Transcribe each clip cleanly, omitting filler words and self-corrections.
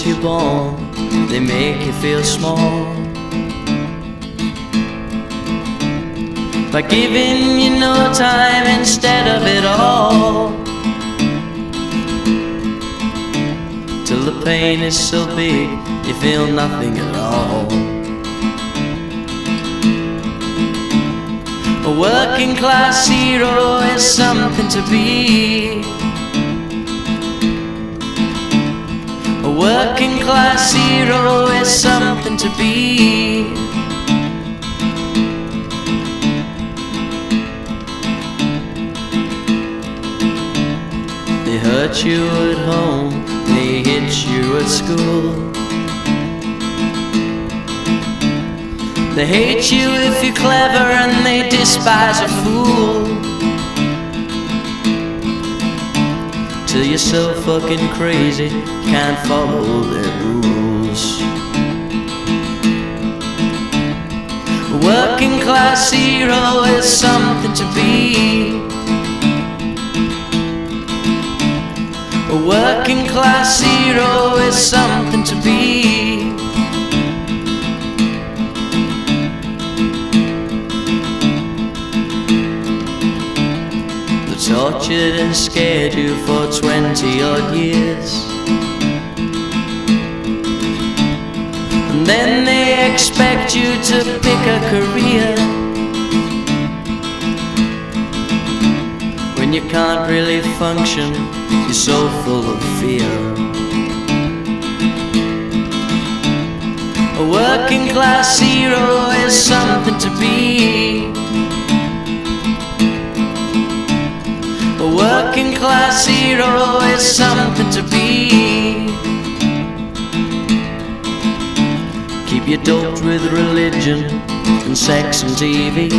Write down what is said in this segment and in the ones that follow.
you're born, they make you feel small. By giving you no time instead of it all, till the pain is so big you feel nothing at all. A working class hero is something to be. A working class hero is something to be. They hurt you at home, they hit you at school. They hate you if you're clever and they despise a fool. Till you're so fucking crazy, can't follow their rules. A working class hero is something to be. A working class hero is something to be. They tortured and scared you for 20 odd years, and then they expect you to pick a career when you can't really function. You're so full of fear. A working class hero is something to be. A working class hero is something to be. Keep you doped with religion and sex and TV.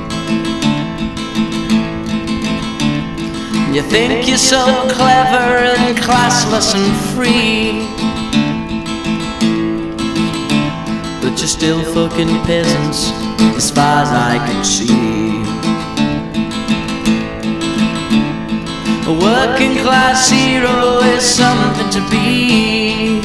You think you're so clever and classless and free, but you're still fucking peasants as far as I can see. A working class hero is something to be.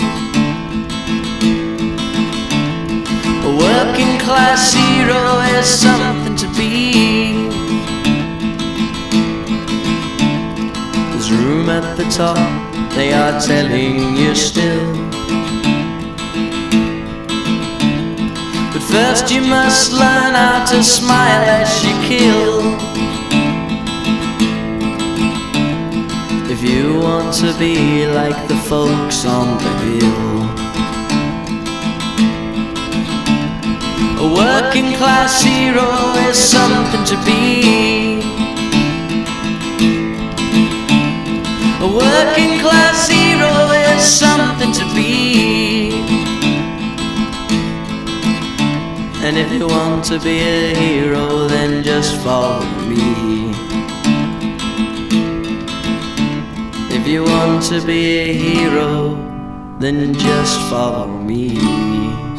A working class hero is something to be. There's room at the top, they are telling you still. But first you must learn how to smile as you kill. If you want to be like the folks on the hill. A working class hero is something to be. A working class hero is something to be. And if you want to be a hero, then just follow me. If you want to be a hero, then just follow me.